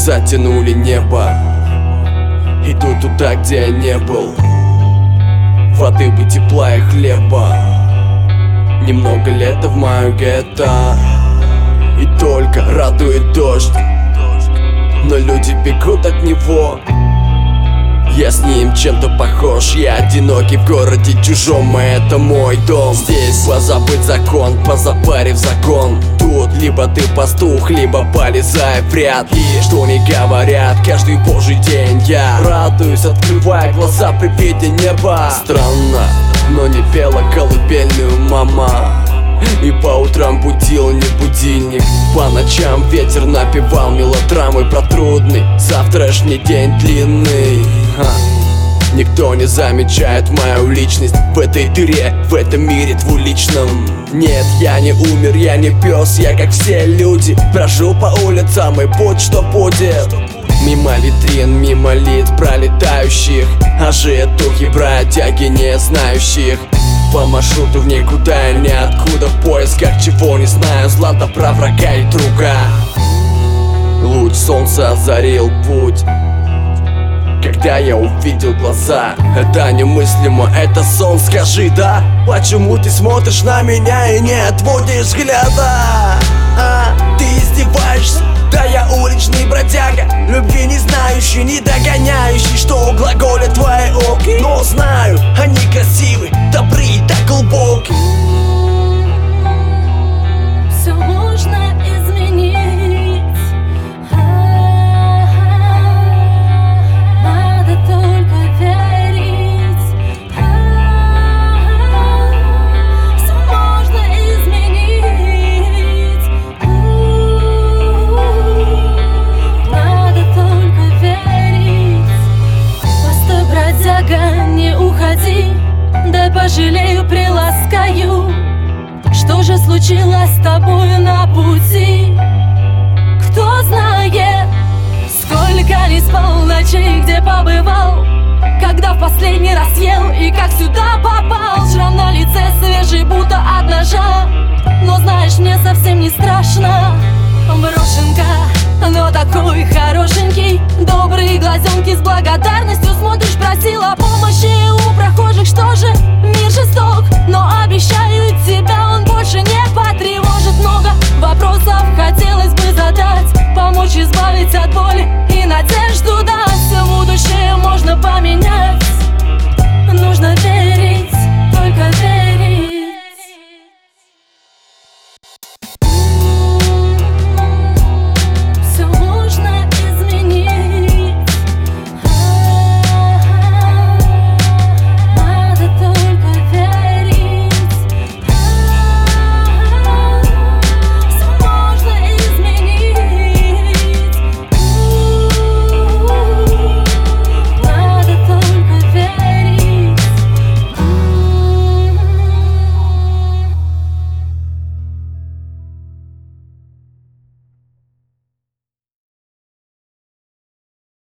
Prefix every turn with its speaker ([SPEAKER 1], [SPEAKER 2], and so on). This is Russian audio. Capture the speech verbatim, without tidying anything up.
[SPEAKER 1] затянули небо. Иду туда, где я не был. Воды бы, тепла и хлеба. Немного лета в мою гетто, и только радует дождь, но люди бегут от него. Я с ним чем-то похож, я одинокий в городе чужом, и это мой дом. Здесь позабыть закон, позапарив закон. Тут либо ты пастух, либо полезай в ряд. И что не говорят, каждый божий день я радуюсь, открывая глаза при виде неба. Странно, но не пела колыбельную мама, и по утрам будил не будильник. По ночам ветер напевал мелодрамы про трудный завтрашний день длинный. Ха. Никто не замечает мою личность в этой дыре, в этом мире двуличном. Нет, я не умер, я не пес, я как все люди. Брожу по улицам и будь что будет. Мимо витрин, мимо лиц пролетающих, а житухи бродяги не знающих. По маршруту в никуда и ниоткуда, в поисках чего не знаю, злата про врага и друга. Луч солнца озарил путь, когда я увидел глаза. Это немыслимо, это сон, скажи, да? Почему ты смотришь на меня и не отводишь взгляда? А, ты издеваешься? Да я уличный бродяга, любви не знающий, не догоняющий, что глаголят твои оки. Но знаю, они красивы, добры и так глубоки.
[SPEAKER 2] Все можно изменить, надо только верить. Все можно изменить, надо только верить. Постой, бродяга, не уходи, дай пожалею, приласкаю. Что же случилось с тобой на пути? Кто знает, сколько не спал ночей, где побывал, когда в последний раз ел и как сюда попал. Шрам на лице свежий, будто от ножа, но знаешь, мне совсем не страшно. Брошенка, но такой хорошенький, добрые глазенки, с благодарностью смотришь, просила помощи у прохожих. Что же, мир жесток, но обещаю тебя, он больше не потревожит. Много вопросов хотелось бы задать, помочь избавить от боли и надежду дать.